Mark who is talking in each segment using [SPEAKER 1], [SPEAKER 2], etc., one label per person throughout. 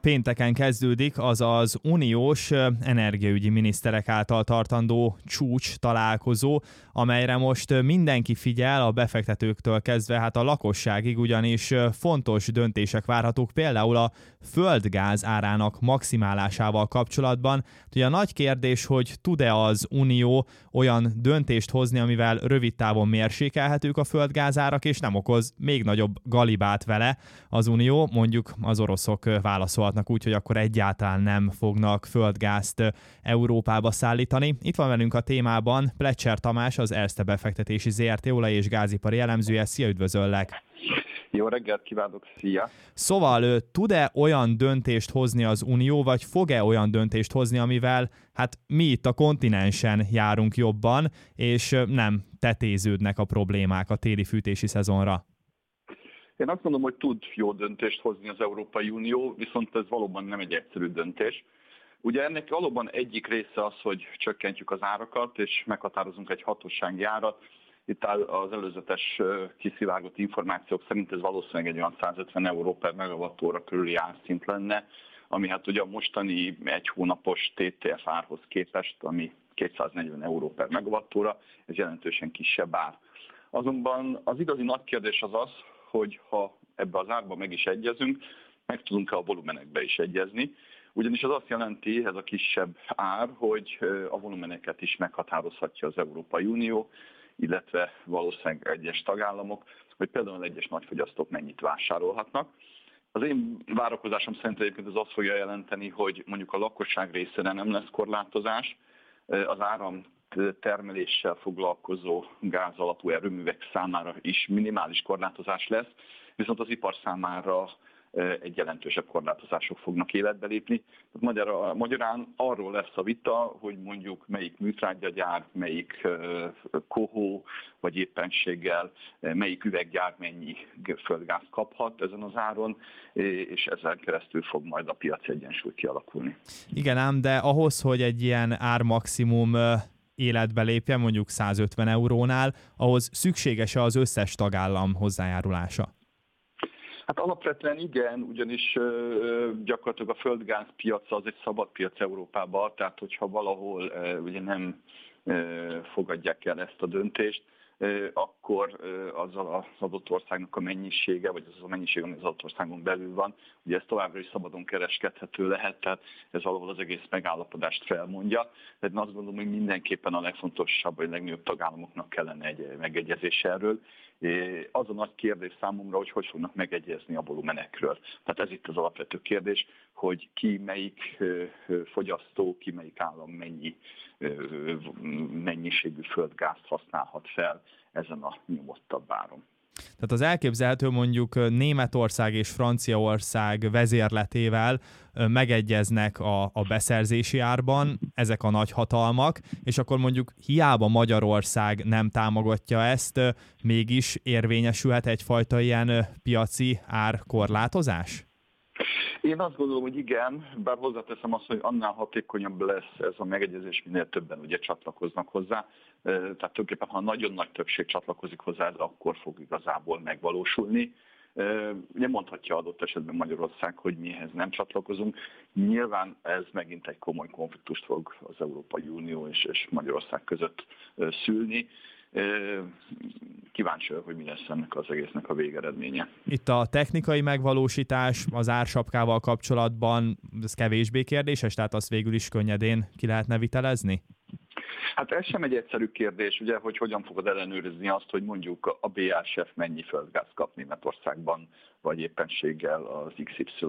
[SPEAKER 1] pénteken kezdődik az az uniós energiaügyi miniszterek által tartandó csúcs találkozó, amelyre most mindenki figyel, a befektetőktől kezdve hát a lakosságig, ugyanis fontos döntések várhatók például a földgáz árának maximálásával kapcsolatban. Ugye a nagy kérdés, hogy tud-e az Unió olyan döntést hozni, amivel rövid távon mérsékelhetők a földgázárak, és nem okoz még nagyobb galibát vele az Unió, mondjuk az oroszok válaszolhatnak úgy, hogy akkor egyáltalán nem fognak földgázt Európába szállítani. Itt van velünk a témában Plecser Tamás, az Erste befektetési ZRT olaj- és gázipari elemzője. Szia, üdvözöllek!
[SPEAKER 2] Jó reggelt kívánok, szia!
[SPEAKER 1] Szóval tud-e olyan döntést hozni az Unió, vagy fog-e olyan döntést hozni, amivel hát mi itt a kontinensen járunk jobban, és nem tetéződnek a problémák a téli fűtési szezonra?
[SPEAKER 2] Én azt mondom, hogy tud jó döntést hozni az Európai Unió, viszont ez valóban nem egy egyszerű döntés. Ugye ennek valóban egyik része az, hogy csökkentjük az árakat, és meghatározunk egy hatósági árat. Itt az előzetes kiszivárgott információk szerint ez valószínűleg egy olyan 150 euró per megawattóra körüli árszint lenne, ami hát ugye a mostani egy hónapos TTF árhoz képest, ami 240 euró per megawattóra, ez jelentősen kisebb ár. Azonban az igazi nagy kérdés az, hogy ha ebbe az árba meg is egyezünk, meg tudunk-e a volumenekbe is egyezni, ugyanis az azt jelenti, ez a kisebb ár, hogy a volumeneket is meghatározhatja az Európai Unió, illetve valószínűleg egyes tagállamok, hogy például egyes nagyfogyasztók mennyit vásárolhatnak. Az én várakozásom szerint egyébként ez azt fogja jelenteni, hogy mondjuk a lakosság részére nem lesz korlátozás, az áram termeléssel foglalkozó gázalapú erőművek számára is minimális korlátozás lesz, viszont az ipar számára egy jelentősebb korlátozások fognak életbe lépni. Magyarán arról lesz a vita, hogy mondjuk melyik műtrágyagyár, melyik kohó, vagy éppenséggel melyik üveggyár mennyi földgázt kaphat ezen az áron, és ezzel keresztül fog majd a piaci egyensúly kialakulni.
[SPEAKER 1] Igen ám, de ahhoz, hogy egy ilyen ármaximum életbe lépjen, mondjuk 150 eurónál, ahhoz szükséges az összes tagállam hozzájárulása?
[SPEAKER 2] Hát alapvetően igen, ugyanis gyakorlatilag a földgáz piaca az egy szabad piac Európában, tehát hogyha valahol ugye nem fogadják el ezt a döntést, akkor azzal az adott országnak a mennyisége, vagy az a mennyiség, ami az adott országon belül van, ugye ez továbbra is szabadon kereskedhető lehet, tehát ez valahol az egész megállapodást felmondja. Tehát én azt gondolom, hogy mindenképpen a legfontosabb, vagy legnagyobb tagállamoknak kellene egy megegyezés erről. Az a nagy kérdés számomra, hogy fognak megegyezni a volumenekről. Tehát ez itt az alapvető kérdés, hogy ki melyik fogyasztó, ki melyik állam mennyi mennyiségű földgázt használhat fel ezen a nyomottabb áron.
[SPEAKER 1] Tehát az elképzelhető, mondjuk Németország és Franciaország vezérletével megegyeznek a beszerzési árban ezek a nagyhatalmak, és akkor mondjuk hiába Magyarország nem támogatja ezt, mégis érvényesülhet egyfajta ilyen piaci árkorlátozás?
[SPEAKER 2] Én azt gondolom, hogy igen, bár hozzáteszem azt, hogy annál hatékonyabb lesz ez a megegyezés, minél többen ugye csatlakoznak hozzá. Tehát tulajdonképpen, ha nagyon nagy többség csatlakozik hozzá, akkor fog igazából megvalósulni. Ugye mondhatja adott esetben Magyarország, hogy mi ehhez nem csatlakozunk. Nyilván ez megint egy komoly konfliktust fog az Európai Unió és Magyarország között szülni. Kíváncsi vagyok, hogy mi lesz ennek az egésznek a végeredménye.
[SPEAKER 1] Itt a technikai megvalósítás az ársapkával kapcsolatban, ez kevésbé kérdéses, tehát azt végül is könnyedén ki lehetne vitelezni?
[SPEAKER 2] Hát ez sem egy egyszerű kérdés, ugye, hogy hogyan fogod ellenőrizni azt, hogy mondjuk a BASF mennyi földgáz kap Németországban, vagy éppenséggel az XY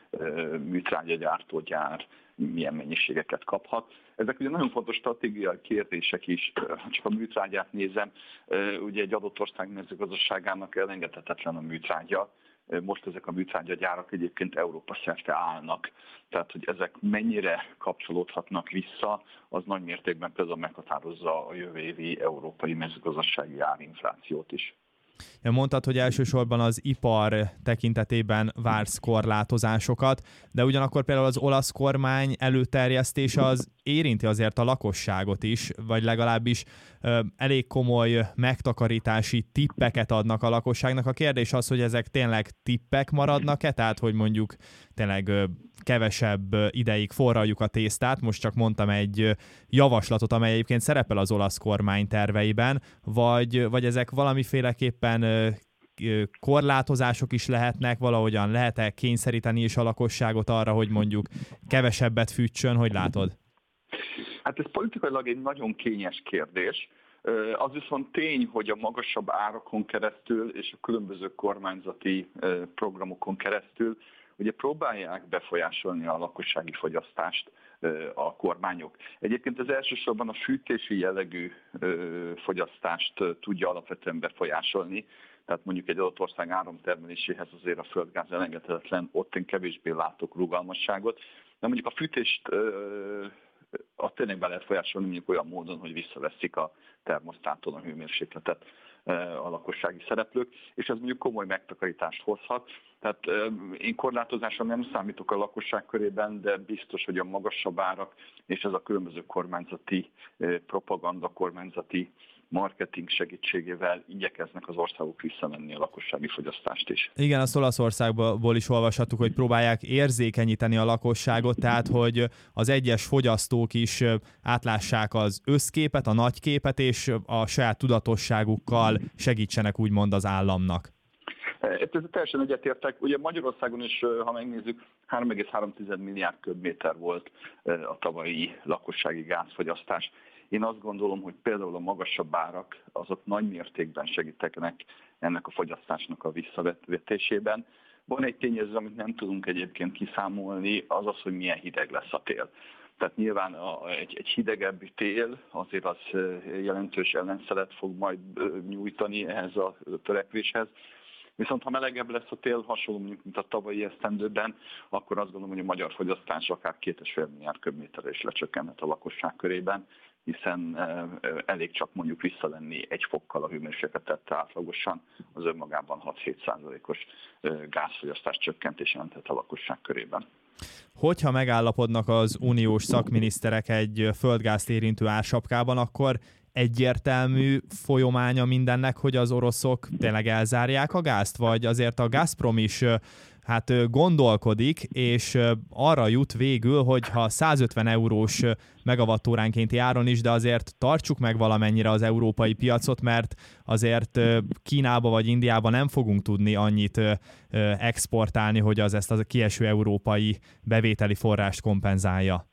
[SPEAKER 2] műtrágyagyártógyár milyen mennyiségeket kaphat. Ezek ugye nagyon fontos stratégiai kérdések is, ha csak a műtrágyát nézem, ugye egy adott ország mezőgazdaságának elengedhetetlen a műtrágya. Most ezek a műtrágyagyárak egyébként Európa szerte állnak. Tehát, hogy ezek mennyire kapcsolódhatnak vissza, az nagy mértékben például meghatározza a jövő évi európai mezőgazdasági árinflációt is.
[SPEAKER 1] Mondtad, hogy elsősorban az ipar tekintetében vársz korlátozásokat, de ugyanakkor például az olasz kormány előterjesztése az érinti azért a lakosságot is, vagy legalábbis elég komoly megtakarítási tippeket adnak a lakosságnak. A kérdés az, hogy ezek tényleg tippek maradnak-e, tehát hogy mondjuk tényleg kevesebb ideig forraljuk a tésztát. Most csak mondtam egy javaslatot, amely egyébként szerepel az olasz kormány terveiben, vagy ezek valamiféleképpen korlátozások is lehetnek, valahogyan lehet-e kényszeríteni is a lakosságot arra, hogy mondjuk kevesebbet fűtsön, hogy látod?
[SPEAKER 2] Hát ez politikailag egy nagyon kényes kérdés. Az viszont tény, hogy a magasabb árakon keresztül és a különböző kormányzati programokon keresztül ugye próbálják befolyásolni a lakossági fogyasztást a kormányok. Egyébként ez elsősorban a fűtési jellegű fogyasztást tudja alapvetően befolyásolni, tehát mondjuk egy adott ország áramtermeléséhez azért a földgáz elengedhetetlen, ott én kevésbé látok rugalmasságot, de mondjuk a fűtést azt tényleg be lehet folyásolni mondjuk olyan módon, hogy visszaveszik a termosztáton a hőmérsékletet a lakossági szereplők, és ez mondjuk komoly megtakarítást hozhat. Tehát én korlátozásra nem számítok a lakosság körében, de biztos, hogy a magasabb árak és ez a különböző kormányzati propaganda, kormányzati marketing segítségével igyekeznek az országok visszamenni a lakossági fogyasztást is.
[SPEAKER 1] Igen, azt Olaszországból is olvashattuk, hogy próbálják érzékenyíteni a lakosságot, tehát hogy az egyes fogyasztók is átlássák az összképet, a nagyképet, és a saját tudatosságukkal segítsenek úgymond az államnak.
[SPEAKER 2] Ez teljesen egyetértek. Ugye Magyarországon is, ha megnézzük, 3,3 milliárd köbméter volt a tavalyi lakossági gázfogyasztás. Én azt gondolom, hogy például a magasabb árak azok nagy mértékben segítenek ennek a fogyasztásnak a visszavetésében. Van egy tényező, amit nem tudunk egyébként kiszámolni, az az, hogy milyen hideg lesz a tél. Tehát nyilván egy hidegebb tél azért az jelentős ellenszelet fog majd nyújtani ehhez a törekvéshez. Viszont ha melegebb lesz a tél, hasonló mondjuk, mint a tavalyi esztendőben, akkor azt gondolom, hogy a magyar fogyasztás akár 2,5 milliárd köbméterre is lecsökkenhet a lakosság körében, hiszen elég csak mondjuk visszalenni egy fokkal a hőmérsékletet átlagosan, az önmagában 6-7%-os gázfogyasztás csökkentés jelenthet a lakosság körében.
[SPEAKER 1] Hogyha megállapodnak az uniós szakminiszterek egy földgázt érintő ársapkában, akkor egyértelmű folyamánya mindennek, hogy az oroszok tényleg elzárják a gázt, vagy azért a Gazprom is gondolkodik, és arra jut végül, hogy ha 150 eurós megawattóránkénti áron is, de azért tartsuk meg valamennyire az európai piacot, mert azért Kínába vagy Indiába nem fogunk tudni annyit exportálni, hogy az ezt a kieső európai bevételi forrást kompenzálja.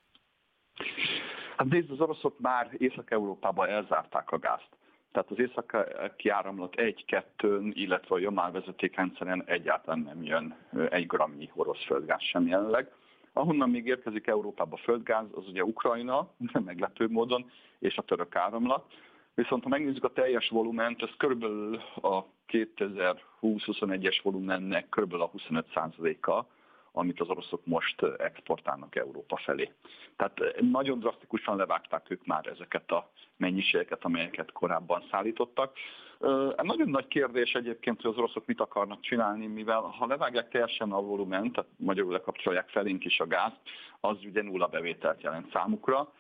[SPEAKER 2] Hát nézd, az oroszok már Észak-Európában elzárták a gázt. Tehát az északi áramlat 1-2, illetve a Jamál vezetékrendszeren egyáltalán nem jön egy gramnyi orosz földgáz sem jelenleg. Ahonnan még érkezik Európába földgáz, az ugye Ukrajna, meglepő módon, és a török áramlat. Viszont ha megnézzük a teljes volument, ez körülbelül a 2020-21-es volumennek körülbelül a 25%-a, amit az oroszok most exportálnak Európa felé. Tehát nagyon drasztikusan levágták ők már ezeket a mennyiségeket, amelyeket korábban szállítottak. Nagyon nagy kérdés egyébként, hogy az oroszok mit akarnak csinálni, mivel ha levágják teljesen a volument, tehát magyarul lekapcsolják felénk is a gázt, az ugye nulla bevételt jelent számukra.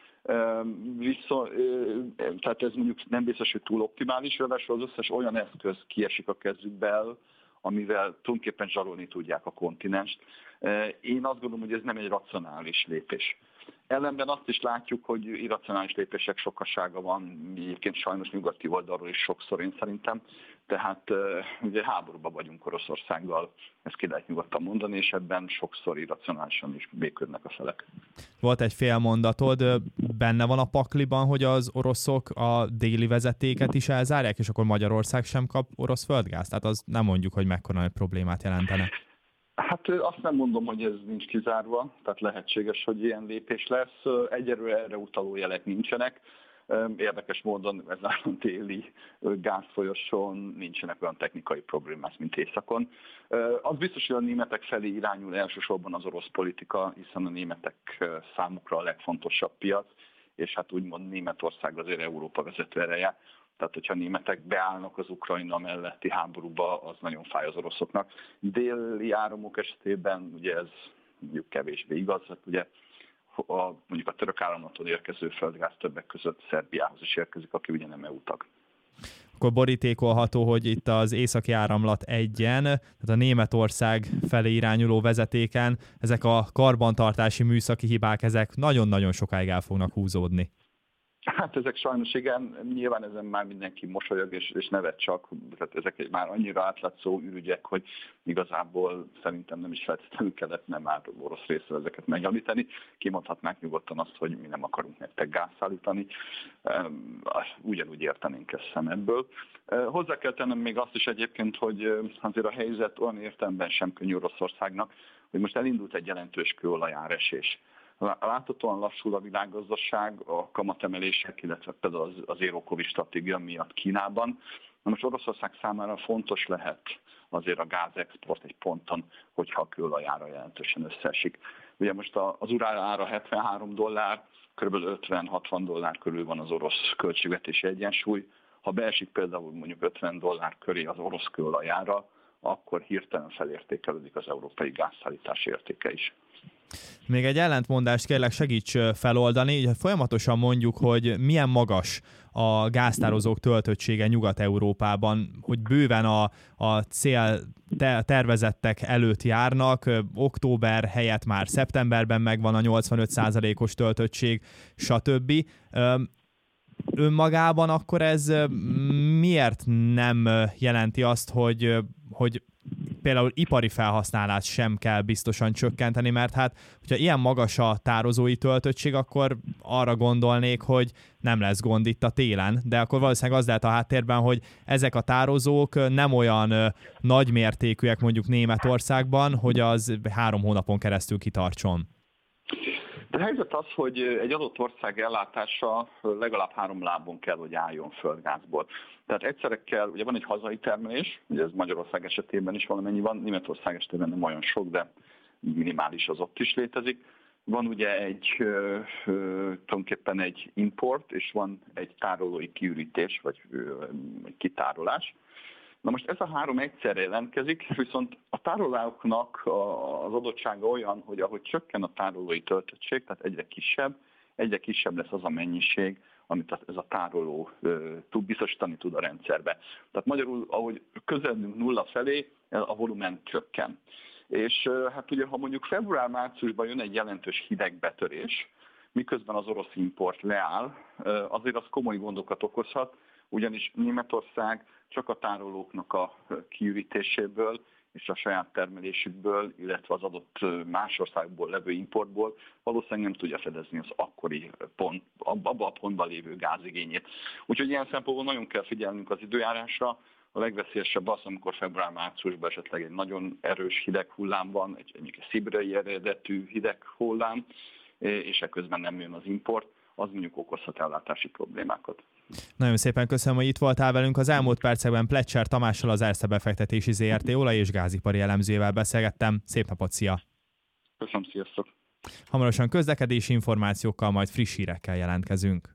[SPEAKER 2] Tehát ez mondjuk nem biztos, hogy túl optimális, ráadásul az összes olyan eszköz kiesik a kezükből, amivel tulajdonképpen zsarolni tudják a kontinenst. Én azt gondolom, hogy ez nem egy racionális lépés. Ellenben azt is látjuk, hogy irracionális lépések sokasága van, egyébként sajnos nyugati oldalról is sokszor én szerintem. Tehát ugye háborúban vagyunk Oroszországgal, ezt ki lehet nyugodtan mondani, és ebben sokszor irracionálisan is békülnek a felek.
[SPEAKER 1] Volt egy fél mondatod, benne van a pakliban, hogy az oroszok a déli vezetéket is elzárják, és akkor Magyarország sem kap orosz földgázt? Tehát az nem mondjuk, hogy mekkora nagy problémát jelentene.
[SPEAKER 2] Hát azt nem mondom, hogy ez nincs kizárva, tehát lehetséges, hogy ilyen lépés lesz. Egyelőre erre utaló jelek nincsenek. Érdekes módon ezen téli gázfolyosón nincsenek olyan technikai problémák, mint északon. Az biztos, hogy a németek felé irányul elsősorban az orosz politika, hiszen a németek számukra a legfontosabb piac, és hát úgymond Németország azért Európa vezető ereje. Tehát, hogyha a németek beállnak az Ukrajna melletti háborúba, az nagyon fáj az oroszoknak. Déli áramok esetében ugye ez mondjuk kevésbé igaz, hát ugye mondjuk a török áramlattól érkező földgáz többek között Szerbiához is érkezik, aki ugye nem EU tag.
[SPEAKER 1] akkor borítékolható, hogy itt az északi áramlat 1-en, tehát a Németország felé irányuló vezetéken ezek a karbantartási műszaki hibák, ezek nagyon-nagyon sokáig el fognak húzódni.
[SPEAKER 2] Hát ezek sajnos igen, nyilván ezen már mindenki mosolyog és nevet csak, tehát ezek már annyira átlátszó ürügyek, hogy igazából szerintem nem is feltétlenül kellene már orosz részről ezeket megemlíteni. Kimondhatnák nyugodtan azt, hogy mi nem akarunk nektek gázt szállítani, ugyanúgy értenénk ezt szemebből. Hozzá kell tennem még azt is egyébként, hogy azért a helyzet olyan értelemben sem könnyű Oroszországnak, hogy most elindult egy jelentős kőolajáresés. Láthatóan lassul a világgazdaság, a kamatemelések, illetve például az zero covid stratégia miatt Kínában. Na most Oroszország számára fontos lehet azért a gázexport egy ponton, hogyha a kőolajára jelentősen összeesik. Ugye most az urán ára $73, kb. $50-60 körül van az orosz költségvetési egyensúly. Ha beesik például mondjuk $50 köré az orosz kőolajára, akkor hirtelen felértékelődik az európai gázszállítás értéke is.
[SPEAKER 1] Még egy ellentmondást kérlek segíts feloldani. Ugye folyamatosan mondjuk, hogy milyen magas a gáztározók töltöttsége Nyugat-Európában, hogy bőven a cél tervezettek előtt járnak, október helyett már szeptemberben megvan a 85%-os töltöttség, stb. Önmagában akkor ez miért nem jelenti azt, hogy például ipari felhasználást sem kell biztosan csökkenteni, mert hát, hogyha ilyen magas a tározói töltöttség, akkor arra gondolnék, hogy nem lesz gond itt a télen, de akkor valószínűleg az lehet a háttérben, hogy ezek a tározók nem olyan nagymértékűek mondjuk Németországban, hogy az 3 hónapon keresztül kitartson.
[SPEAKER 2] De a helyzet az, hogy egy adott ország ellátása legalább 3 lábon kell, hogy álljon földgázból. Tehát egyszerre kell, ugye van egy hazai termelés, ugye ez Magyarország esetében is valamennyi van, Németország esetében nem olyan sok, de minimális az ott is létezik. Van ugye tulajdonképpen egy import, és van egy tárolói kiürítés, vagy egy kitárolás. Na most ez a 3 egyszerre jelentkezik, viszont a tárolóknak az adottsága olyan, hogy ahogy csökken a tárolói töltöttség, tehát egyre kisebb lesz az a mennyiség, amit ez a tároló biztosítani tud a rendszerbe. Tehát magyarul, ahogy közeledünk nulla felé, a volumen csökken. És hát ugye, ha mondjuk február-márciusban jön egy jelentős hidegbetörés, miközben az orosz import leáll, azért az komoly gondokat okozhat, ugyanis Németország csak a tárolóknak a kiürítéséből és a saját termelésükből, illetve az adott más országból levő importból valószínűleg nem tudja fedezni az akkori abban a pontban lévő gázigényét. Úgyhogy ilyen szempontból nagyon kell figyelnünk az időjárásra. A legveszélyesebb az, amikor február-márciusban esetleg egy nagyon erős hideg hullám van, egy szibériai eredetű hideg hullám, és ekközben nem jön az import, az mondjuk okozhat ellátási problémákat.
[SPEAKER 1] Nagyon szépen köszönöm, hogy itt voltál velünk. Az elmúlt percekben Pletcher Tamással, az Erste Befektetési Zrt. olaj- és gázipari elemzőjével beszélgettem. Szép napot, szia!
[SPEAKER 2] Köszönöm, sziasztok!
[SPEAKER 1] Hamarosan közlekedési információkkal, majd friss hírekkel jelentkezünk.